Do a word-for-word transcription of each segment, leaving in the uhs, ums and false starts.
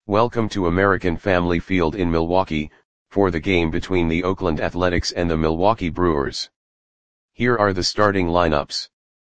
Welcome to American Family Field in Milwaukee, for the game between the Oakland Athletics and the Milwaukee Brewers. Here are the starting lineups.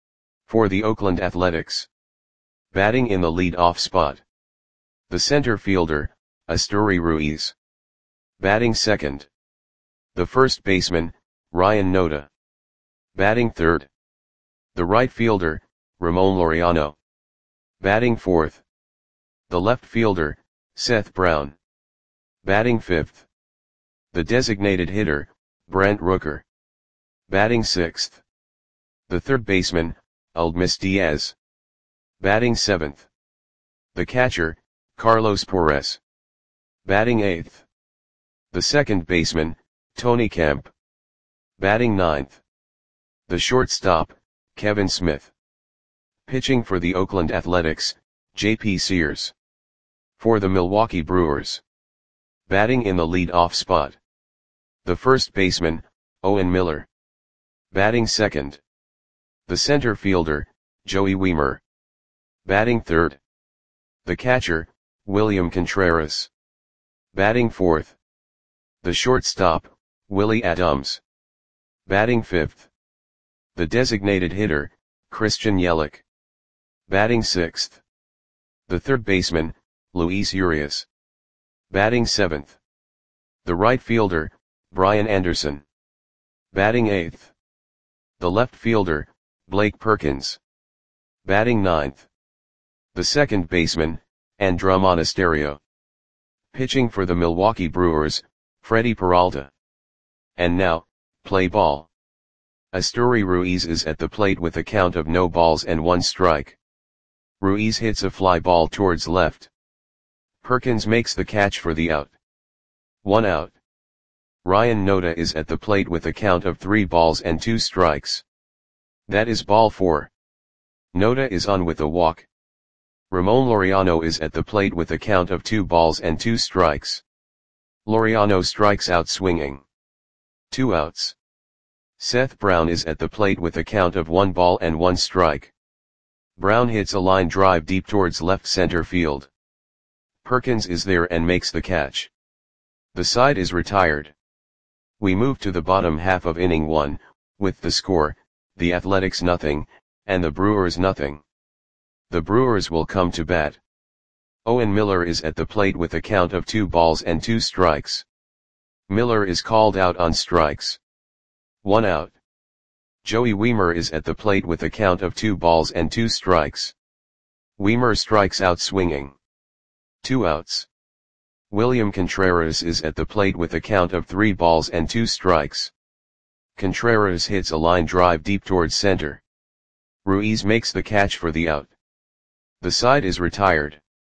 For the Oakland Athletics. Batting in the lead-off spot. The center fielder, Esteury Ruiz. Batting second. The first baseman, Ryan Noda. Batting third. The right fielder, Ramon Laureano. Batting fourth. The left fielder, Seth Brown. Batting fifth. The designated hitter, Brent Rooker. Batting sixth. The third baseman, Aledmys Diaz. Batting seventh. The catcher, Carlos Perez. Batting eighth. The second baseman, Tony Kemp. Batting ninth. The shortstop, Kevin Smith. Pitching for the Oakland Athletics, J P Sears. For the Milwaukee Brewers. Batting in the lead-off spot. The first baseman, Owen Miller. Batting second. The center fielder, Joey Wiemer. Batting third. The catcher, William Contreras. Batting fourth. The shortstop, Willie Adams. Batting fifth. The designated hitter, Christian Yelich. Batting sixth. The third baseman, Luis Urias. Batting seventh. The right fielder, Brian Anderson. Batting eighth. The left fielder, Blake Perkins. Batting ninth. The second baseman, Andruw Monasterio. Pitching for the Milwaukee Brewers, Freddie Peralta. And now, play ball. Esteury Ruiz is at the plate with a count of no balls and one strike. Ruiz hits a fly ball towards left. Perkins makes the catch for the out. One out. Ryan Noda is at the plate with a count of three balls and two strikes. That is ball four. Noda is on with a walk. Ramon Laureano is at the plate with a count of two balls and two strikes. Laureano strikes out swinging. Two outs. Seth Brown is at the plate with a count of one ball and one strike. Brown hits a line drive deep towards left center field. Perkins is there and makes the catch. The side is retired. We move to the bottom half of inning one, with the score, the Athletics nothing, and the Brewers nothing. The Brewers will come to bat. Owen Miller is at the plate with a count of two balls and two strikes. Miller is called out on strikes. One out. Joey Wiemer is at the plate with a count of two balls and two strikes. Wiemer strikes out swinging. Two outs. William Contreras is at the plate with a count of three balls and two strikes. Contreras hits a line drive deep towards center. Ruiz makes the catch for the out. The side is retired.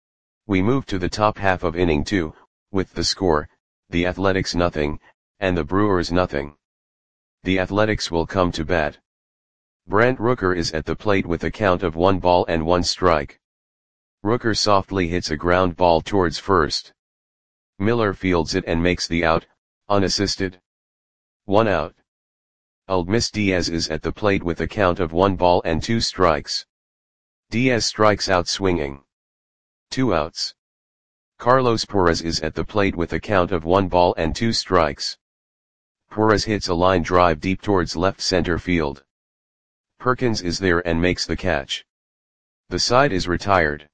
We move to the top half of inning two, with the score, the Athletics nothing, and the Brewers nothing. The Athletics will come to bat. Brent Rooker is at the plate with a count of one ball and one strike. Rooker softly hits a ground ball towards first. Miller fields it and makes the out, unassisted. One out. Aledmys Diaz is at the plate with a count of one ball and two strikes. Diaz strikes out swinging. Two outs. Carlos Perez is at the plate with a count of one ball and two strikes. Perez hits a line drive deep towards left center field. Perkins is there and makes the catch. The side is retired.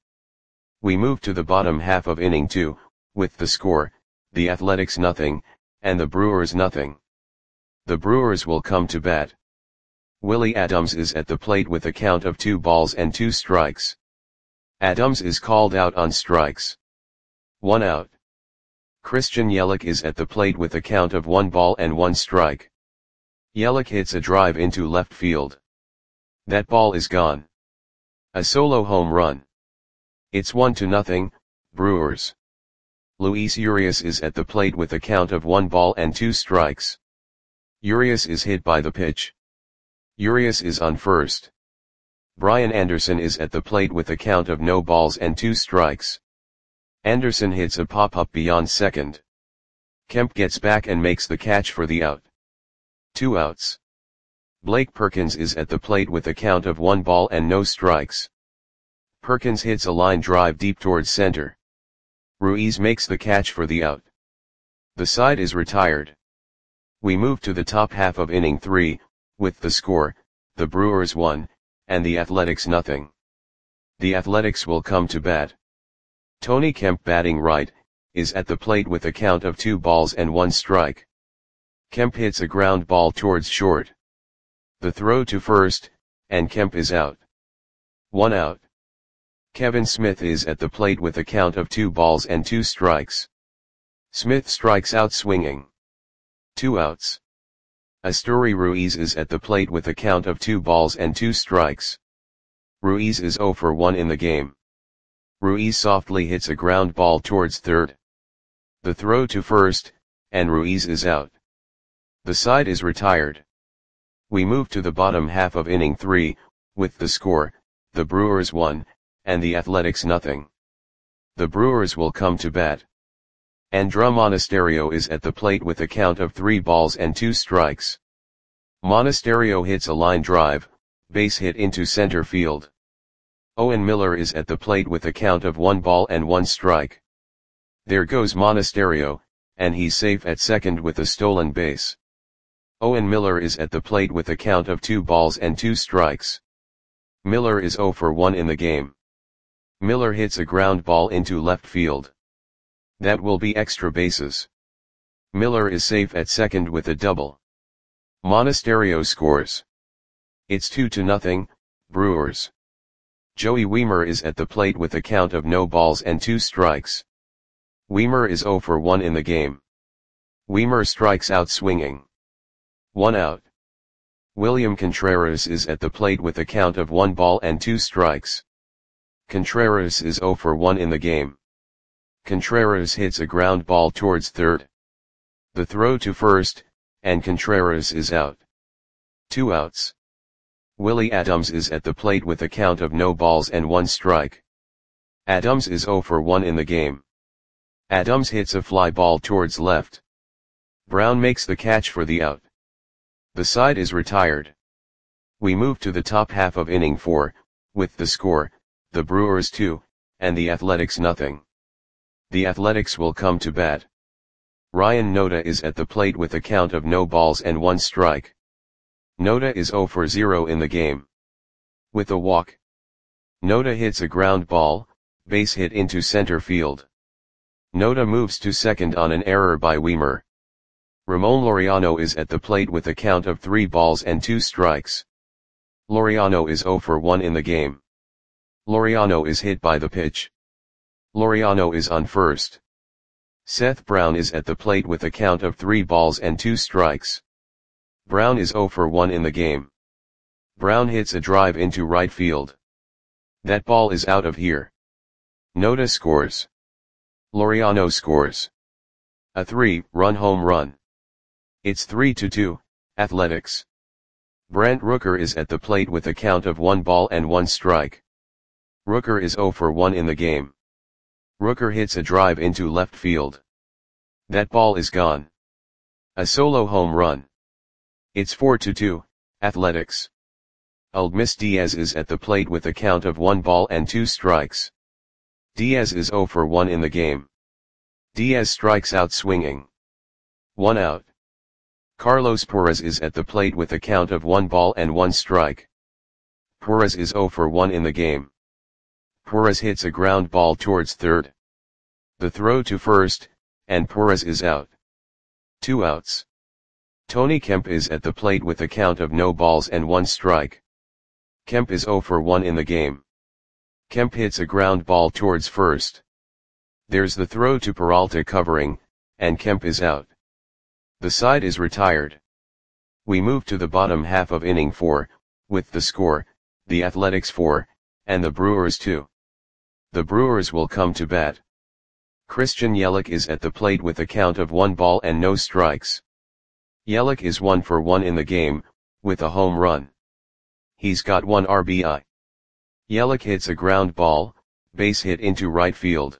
We move to the bottom half of inning two, with the score, the Athletics nothing, and the Brewers nothing. The Brewers will come to bat. Willie Adams is at the plate with a count of two balls and two strikes. Adams is called out on strikes. One out. Christian Yelich is at the plate with a count of one ball and one strike. Yelich hits a drive into left field. That ball is gone. A solo home run. It's one to nothing, Brewers. Luis Urias is at the plate with a count of one ball and two strikes. Urias is hit by the pitch. Urias is on first. Brian Anderson is at the plate with a count of no balls and two strikes. Anderson hits a pop-up beyond second. Kemp gets back and makes the catch for the out. Two outs. Blake Perkins is at the plate with a count of one ball and no strikes. Perkins hits a line drive deep towards center. Ruiz makes the catch for the out. The side is retired. We move to the top half of inning three, with the score, the Brewers one, and the Athletics nothing. The Athletics will come to bat. Tony Kemp, batting right, is at the plate with a count of two balls and one strike. Kemp hits a ground ball towards short. The throw to first, and Kemp is out. One out. Kevin Smith is at the plate with a count of two balls and two strikes. Smith strikes out swinging. Two outs. Asturi Ruiz is at the plate with a count of two balls and two strikes. Ruiz is zero for one in the game. Ruiz softly hits a ground ball towards third. The throw to first, and Ruiz is out. The side is retired. We move to the bottom half of inning three, with the score, the Brewers one, and the Athletics nothing. The Brewers will come to bat. Andruw Monasterio is at the plate with a count of three balls and two strikes. Monasterio hits a line drive, base hit into center field. Owen Miller is at the plate with a count of one ball and one strike. There goes Monasterio, and he's safe at second with a stolen base. Owen Miller is at the plate with a count of two balls and two strikes. Miller is zero for one in the game. Miller hits a ground ball into left field. That will be extra bases. Miller is safe at second with a double. Monasterio scores. It's two to nothing, Brewers. Joey Wiemer is at the plate with a count of no balls and two strikes. Wiemer is zero for one in the game. Wiemer strikes out swinging. One out. William Contreras is at the plate with a count of one ball and two strikes. Contreras is zero for one in the game. Contreras hits a ground ball towards third. The throw to first, and Contreras is out. Two outs. Willie Adams is at the plate with a count of no balls and one strike. Adams is zero for one in the game. Adams hits a fly ball towards left. Brown makes the catch for the out. The side is retired. We move to the top half of inning four, with the score, the Brewers two, and the Athletics nothing. The Athletics will come to bat. Ryan Noda is at the plate with a count of no balls and one strike. Noda is zero for zero in the game. With a walk. Noda hits a ground ball, base hit into center field. Noda moves to second on an error by Wiemer. Ramon Laureano is at the plate with a count of three balls and two strikes. Laureano is zero for one in the game. Laureano is hit by the pitch. Laureano is on first. Seth Brown is at the plate with a count of three balls and two strikes. Brown is zero for one in the game. Brown hits a drive into right field. That ball is out of here. Noda scores. Laureano scores. A three-run home run. It's three to two, Athletics. Brent Rooker is at the plate with a count of one ball and one strike. Rooker is zero for one in the game. Rooker hits a drive into left field. That ball is gone. A solo home run. It's four to two, Athletics. Aledmys Diaz is at the plate with a count of one ball and two strikes. Diaz is zero for one in the game. Diaz strikes out swinging. One out. Carlos Perez is at the plate with a count of one ball and one strike. Perez is zero for one in the game. Perez hits a ground ball towards third. The throw to first, and Perez is out. Two outs. Tony Kemp is at the plate with a count of no balls and one strike. Kemp is zero for one in the game. Kemp hits a ground ball towards first. There's the throw to Peralta covering, and Kemp is out. The side is retired. We move to the bottom half of inning four, with the score, the Athletics four, and the Brewers two. The Brewers will come to bat. Christian Yelich is at the plate with a count of one ball and no strikes. Yelich is one for one in the game, with a home run. He's got one R B I. Yelich hits a ground ball, base hit into right field.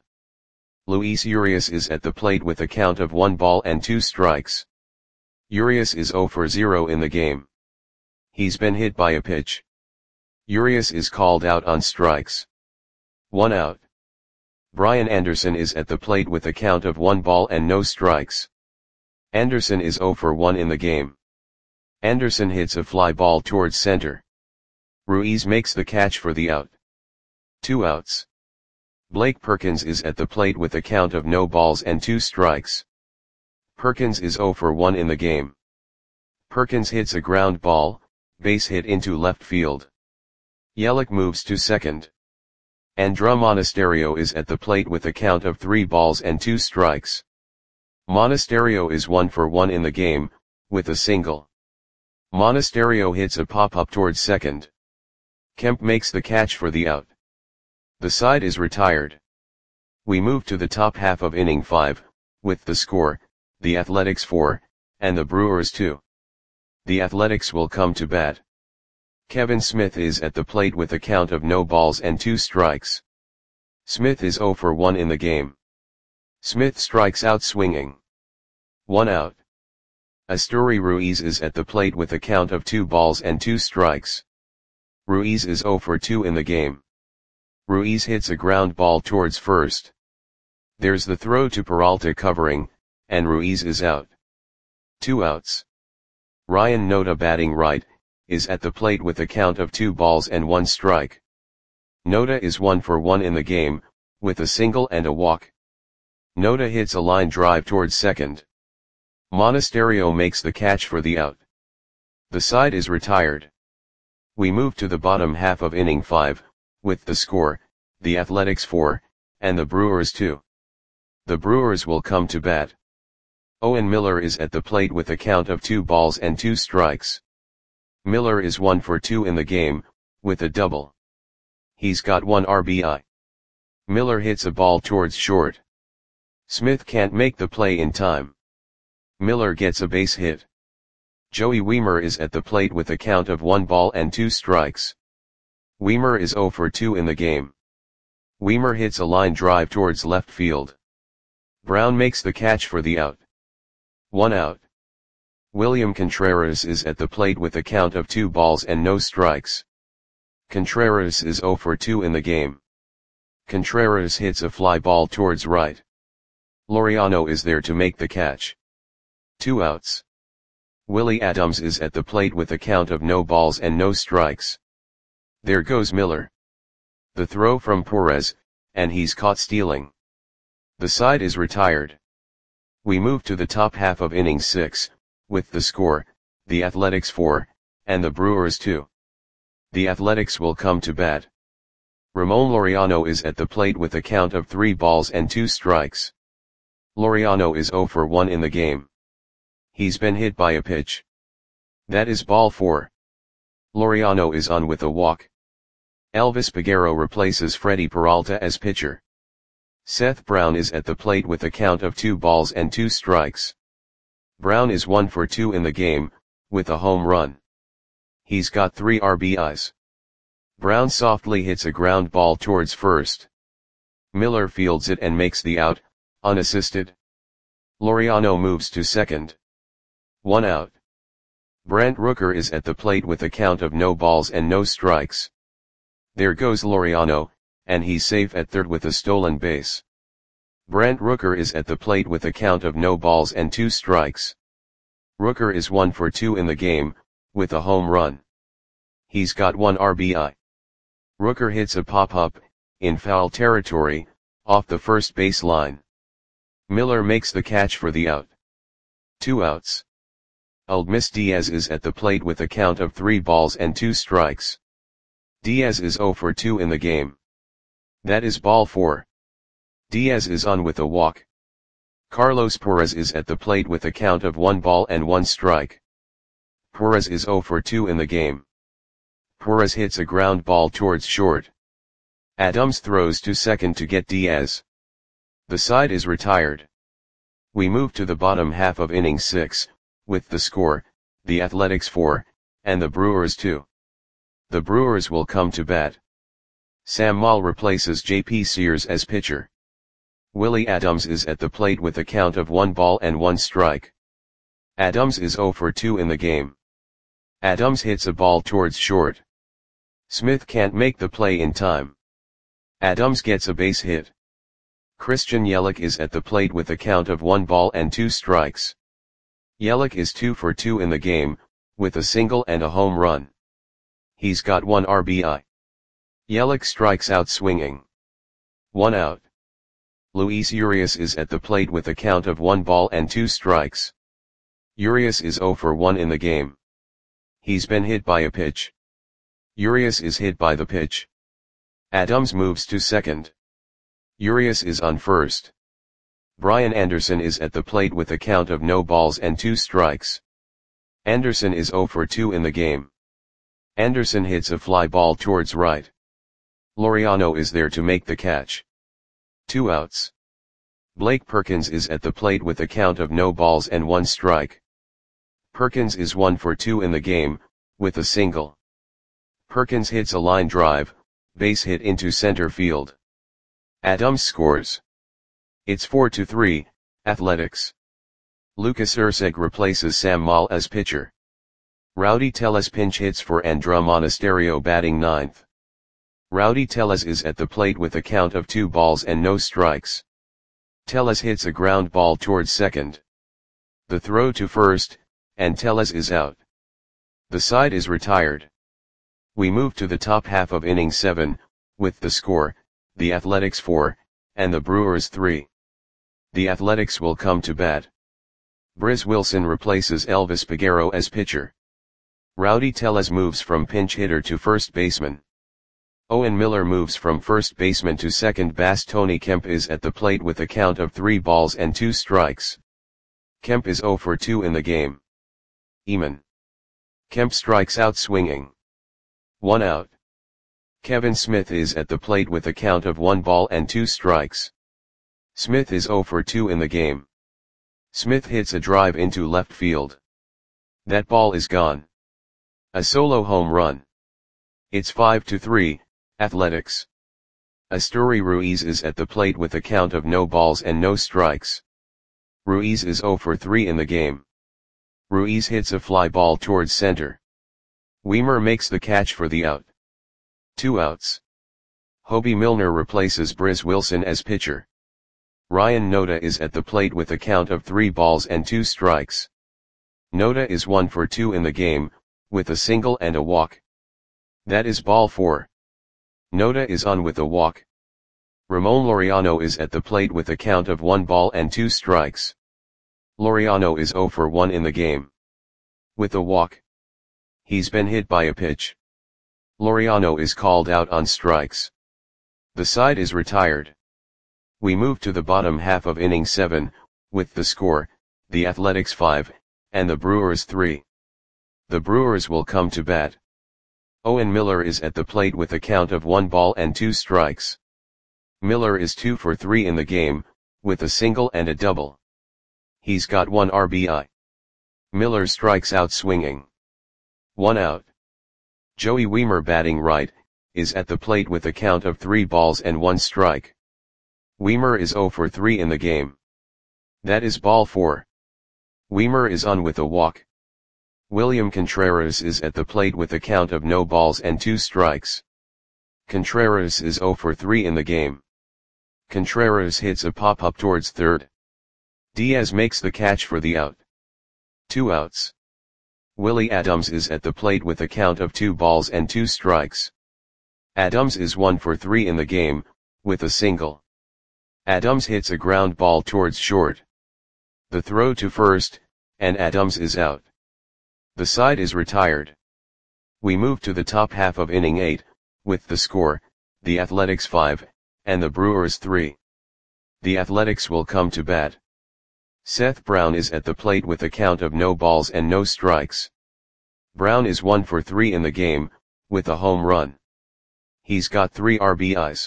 Luis Urias is at the plate with a count of one ball and two strikes. Urias is zero for zero in the game. He's been hit by a pitch. Urias is called out on strikes. One out. Brian Anderson is at the plate with a count of one ball and no strikes. Anderson is zero for one in the game. Anderson hits a fly ball towards center. Ruiz makes the catch for the out. Two outs. Blake Perkins is at the plate with a count of no balls and two strikes. Perkins is zero for one in the game. Perkins hits a ground ball, base hit into left field. Yelich moves to second. Andruw Monasterio is at the plate with a count of three balls and two strikes. Monasterio is one for one in the game, with a single. Monasterio hits a pop-up towards second. Kemp makes the catch for the out. The side is retired. We move to the top half of inning five, with the score, the Athletics four, and the Brewers two. The Athletics will come to bat. Kevin Smith is at the plate with a count of no balls and two strikes. Smith is zero for one in the game. Smith strikes out swinging. One out. Asturi Ruiz is at the plate with a count of two balls and two strikes. Ruiz is zero for two in the game. Ruiz hits a ground ball towards first. There's the throw to Peralta covering, and Ruiz is out. Two outs. Ryan Noda, batting right, is at the plate with a count of two balls and one strike. Noda is one for one in the game, with a single and a walk. Noda hits a line drive towards second. Monasterio makes the catch for the out. The side is retired. We move to the bottom half of inning five, with the score, the Athletics four, and the Brewers two. The Brewers will come to bat. Owen Miller is at the plate with a count of two balls and two strikes. Miller is one for two in the game, with a double. He's got one R B I. Miller hits a ball towards short. Smith can't make the play in time. Miller gets a base hit. Joey Wiemer is at the plate with a count of one ball and two strikes. Wiemer is zero for two in the game. Wiemer hits a line drive towards left field. Brown makes the catch for the out. One out. William Contreras is at the plate with a count of two balls and no strikes. Contreras is zero for two in the game. Contreras hits a fly ball towards right. Laureano is there to make the catch. Two outs. Willie Adams is at the plate with a count of no balls and no strikes. There goes Miller. The throw from Perez, and he's caught stealing. The side is retired. We move to the top half of inning six, with the score, the Athletics four, and the Brewers two. The Athletics will come to bat. Ramon Laureano is at the plate with a count of three balls and two strikes. Laureano is zero for one in the game. He's been hit by a pitch. That is ball four. Laureano is on with a walk. Elvis Peguero replaces Freddie Peralta as pitcher. Seth Brown is at the plate with a count of two balls and two strikes. Brown is one for two in the game, with a home run. He's got three R B Is. Brown softly hits a ground ball towards first. Miller fields it and makes the out, unassisted. Laureano moves to second. One out. Brent Rooker is at the plate with a count of no balls and no strikes. There goes Laureano, and he's safe at third with a stolen base. Brent Rooker is at the plate with a count of no balls and two strikes. Rooker is one for two in the game, with a home run. He's got one R B I. Rooker hits a pop-up, in foul territory, off the first base line. Miller makes the catch for the out. Two outs. Aledmys Diaz is at the plate with a count of three balls and two strikes. Diaz is zero for two in the game. That is ball four. Diaz is on with a walk. Carlos Perez is at the plate with a count of one ball and one strike. Perez is zero for two in the game. Perez hits a ground ball towards short. Adams throws to second to get Diaz. The side is retired. We move to the bottom half of inning six, with the score, the Athletics four, and the Brewers two. The Brewers will come to bat. Sam Moll replaces J P Sears as pitcher. Willie Adams is at the plate with a count of one ball and one strike. Adams is zero for two in the game. Adams hits a ball towards short. Smith can't make the play in time. Adams gets a base hit. Christian Yelich is at the plate with a count of one ball and two strikes. Yelich is two for two in the game, with a single and a home run. He's got one R B I. Yelich strikes out swinging. One out. Luis Urias is at the plate with a count of one ball and two strikes. Urias is zero for one in the game. He's been hit by a pitch. Urias is hit by the pitch. Adams moves to second. Urias is on first. Brian Anderson is at the plate with a count of no balls and two strikes. Anderson is zero for two in the game. Anderson hits a fly ball towards right. Laureano is there to make the catch. Two outs. Blake Perkins is at the plate with a count of no balls and one strike. Perkins is one for two in the game, with a single. Perkins hits a line drive, base hit into center field. Adams scores. It's four to three, Athletics. Lucas Erceg replaces Sam Moll as pitcher. Rowdy Tellez pinch hits for Andruw Monasterio batting ninth. Rowdy Tellez is at the plate with a count of two balls and no strikes. Tellez hits a ground ball towards second. The throw to first, and Tellez is out. The side is retired. We move to the top half of inning seven, with the score, the Athletics four, and the Brewers three. The Athletics will come to bat. Briz Wilson replaces Elvis Peguero as pitcher. Rowdy Tellez moves from pinch hitter to first baseman. Owen Miller moves from first baseman to second base. Tony Kemp is at the plate with a count of three balls and two strikes. Kemp is zero for two in the game. Eamon. Kemp strikes out swinging. One out. Kevin Smith is at the plate with a count of one ball and two strikes. Smith is zero for two in the game. Smith hits a drive into left field. That ball is gone. A solo home run. It's five to three, Athletics. Asturi Ruiz is at the plate with a count of no balls and no strikes. Ruiz is zero for three in the game. Ruiz hits a fly ball towards center. Weimer makes the catch for the out. Two outs. Hobie Milner replaces Briz Wilson as pitcher. Ryan Noda is at the plate with a count of three balls and two strikes. Noda is one for two in the game, with a single and a walk. That is ball four. Noda is on with a walk. Ramon Laureano is at the plate with a count of one ball and two strikes. Laureano is zero for one in the game. With a walk. He's been hit by a pitch. Laureano is called out on strikes. The side is retired. We move to the bottom half of inning seven, with the score, the Athletics five, and the Brewers three. The Brewers will come to bat. Owen Miller is at the plate with a count of one ball and two strikes. Miller is two for three in the game, with a single and a double. He's got one R B I. Miller strikes out swinging. One out. Joey Weimer batting right, is at the plate with a count of three balls and one strike. Weimer is zero for three in the game. That is ball four. Weimer is on with a walk. William Contreras is at the plate with a count of no balls and two strikes. Contreras is zero for three in the game. Contreras hits a pop-up towards third. Diaz makes the catch for the out. Two outs. Willie Adams is at the plate with a count of two balls and two strikes. Adams is one for three in the game, with a single. Adams hits a ground ball towards short. The throw to first, and Adams is out. The side is retired. We move to the top half of inning eight, with the score, the Athletics five, and the Brewers three. The Athletics will come to bat. Seth Brown is at the plate with a count of no balls and no strikes. Brown is one for three in the game, with a home run. He's got three R B Is.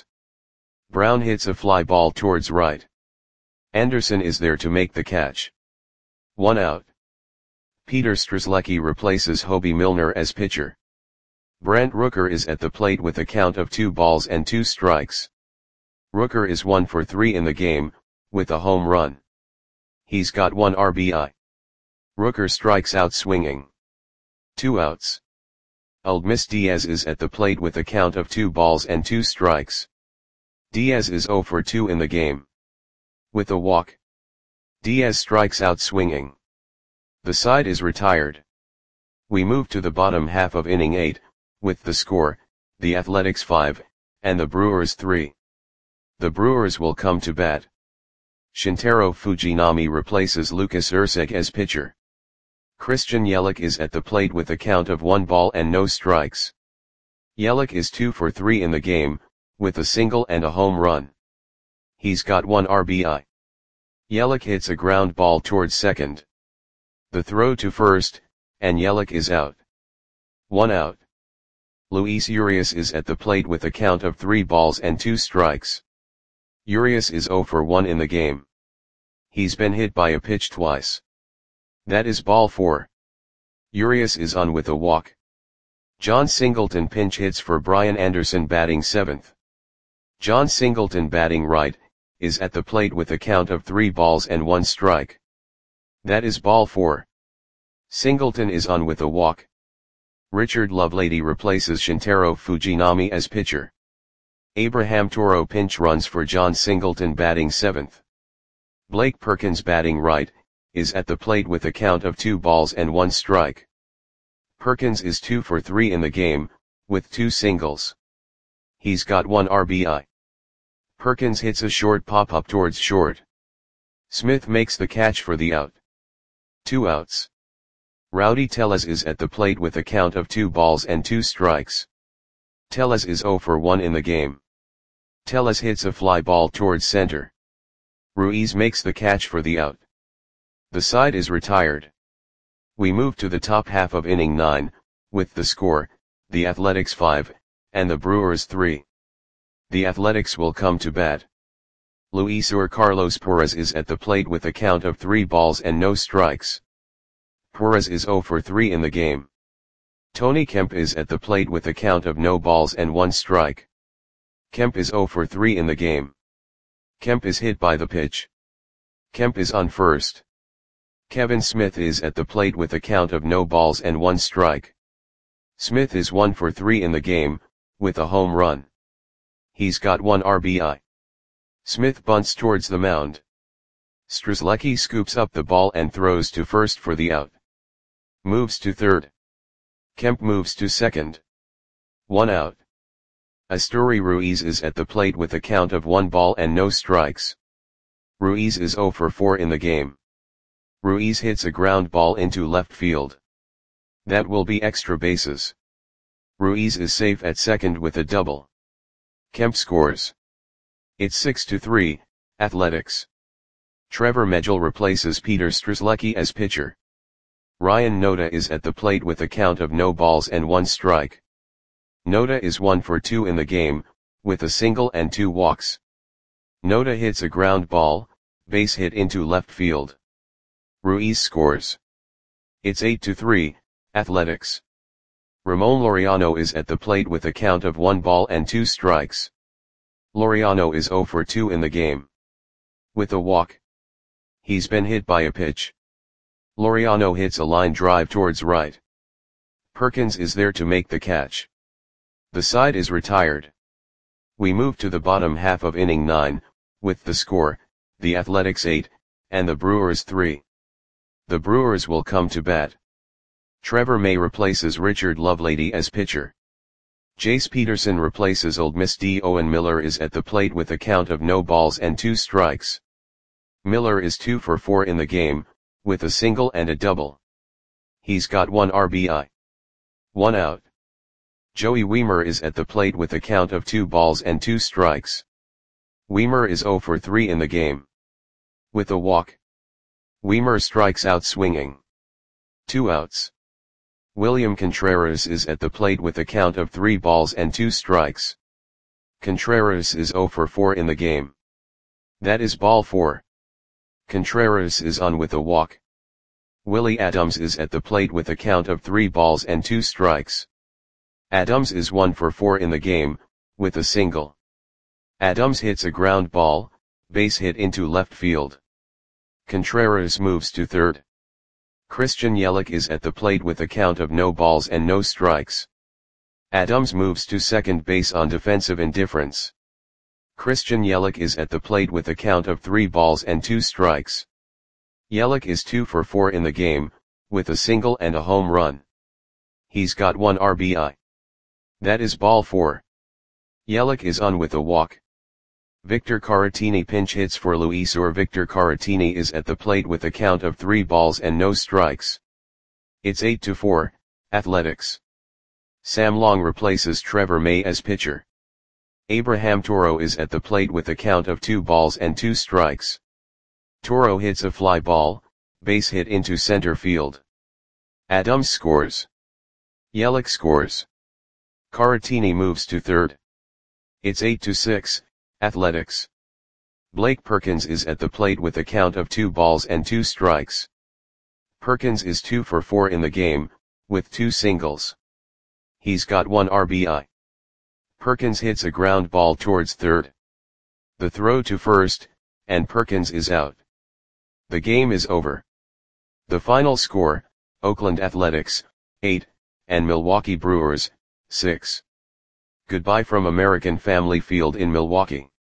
Brown hits a fly ball towards right. Anderson is there to make the catch. One out. Peter Strzelecki replaces Hobie Milner as pitcher. Brent Rooker is at the plate with a count of two balls and two strikes. Rooker is one for three in the game, with a home run. He's got one R B I. Rooker strikes out swinging. Two outs. Aledmys Diaz is at the plate with a count of two balls and two strikes. Diaz is zero for two in the game. With a walk. Diaz strikes out swinging. The side is retired. We move to the bottom half of inning eight, with the score, the Athletics five, and the Brewers three. The Brewers will come to bat. Shintaro Fujinami replaces Lucas Erceg as pitcher. Christian Yelich is at the plate with a count of one ball and no strikes. Yelich is two for three in the game, with a single and a home run. He's got one R B I. Yelich hits a ground ball towards second. The throw to first, and Yelich is out. One out. Luis Urias is at the plate with a count of three balls and two strikes. Urias is zero for one in the game. He's been hit by a pitch twice. That is ball four. Urias is on with a walk. John Singleton pinch hits for Brian Anderson batting seventh. John Singleton batting right, is at the plate with a count of three balls and one strike. That is ball four. Singleton is on with a walk. Richard Lovelady replaces Shintaro Fujinami as pitcher. Abraham Toro pinch runs for John Singleton batting seventh. Blake Perkins batting right, is at the plate with a count of two balls and one strike. Perkins is two for three in the game, with two singles. He's got one R B I. Perkins hits a short pop-up towards short. Smith makes the catch for the out. Two outs. Rowdy Tellez is at the plate with a count of two balls and two strikes. Tellez is zero for one in the game. Tellez hits a fly ball towards center. Ruiz makes the catch for the out. The side is retired. We move to the top half of inning nine, with the score, the Athletics five, and the Brewers three. The Athletics will come to bat. Luisur Carlos Perez is at the plate with a count of three balls and no strikes. Perez is zero for three in the game. Tony Kemp is at the plate with a count of no balls and one strike. Kemp is zero for three in the game. Kemp is hit by the pitch. Kemp is on first. Kevin Smith is at the plate with a count of no balls and one strike. Smith is one for three in the game, with a home run. He's got one R B I. Smith bunts towards the mound. Strzelecki scoops up the ball and throws to first for the out. Moves to third. Kemp moves to second. One out. Asturi Ruiz is at the plate with a count of one ball and no strikes. Ruiz is zero for four in the game. Ruiz hits a ground ball into left field. That will be extra bases. Ruiz is safe at second with a double. Kemp scores. It's six to three, Athletics. Trevor Megill replaces Peter Strzelecki as pitcher. Ryan Noda is at the plate with a count of no balls and one strike. Noda is one for two in the game, with a single and two walks. Noda hits a ground ball, base hit into left field. Ruiz scores. It's eight to three, Athletics. Ramon Laureano is at the plate with a count of one ball and two strikes. Laureano is zero for two in the game. With a walk. He's been hit by a pitch. Laureano hits a line drive towards right. Perkins is there to make the catch. The side is retired. We move to the bottom half of inning nine, with the score, the Athletics eight, and the Brewers three. The Brewers will come to bat. Trevor May replaces Richard Lovelady as pitcher. Jace Peterson replaces Old Miss D. Owen Miller is at the plate with a count of no balls and two strikes. Miller is two for four in the game, with a single and a double. He's got one R B I. One out. Joey Wiemer is at the plate with a count of two balls and two strikes. Wiemer is zero for three in the game. With a walk. Wiemer strikes out swinging. Two outs. William Contreras is at the plate with a count of three balls and two strikes. Contreras is zero for four in the game. That is ball four. Contreras is on with a walk. Willie Adams is at the plate with a count of three balls and two strikes. Adams is one for four in the game, with a single. Adams hits a ground ball, base hit into left field. Contreras moves to third. Christian Yelich is at the plate with a count of no balls and no strikes. Adams moves to second base on defensive indifference. Christian Yelich is at the plate with a count of three balls and two strikes. Yelich is two for four in the game, with a single and a home run. He's got one R B I. That is ball four. Yelich is on with a walk. Victor Caratini pinch hits for Luis or Victor Caratini is at the plate with a count of three balls and no strikes. It's eight to four, Athletics. Sam Long replaces Trevor May as pitcher. Abraham Toro is at the plate with a count of two balls and two strikes. Toro hits a fly ball, base hit into center field. Adams scores. Yelich scores. Caratini moves to third. It's eight to six, Athletics. Blake Perkins is at the plate with a count of two balls and two strikes. Perkins is two for four in the game, with two singles. He's got one R B I. Perkins hits a ground ball towards third. The throw to first, and Perkins is out. The game is over. The final score, Oakland Athletics, eight, and Milwaukee Brewers, six. Goodbye from American Family Field in Milwaukee.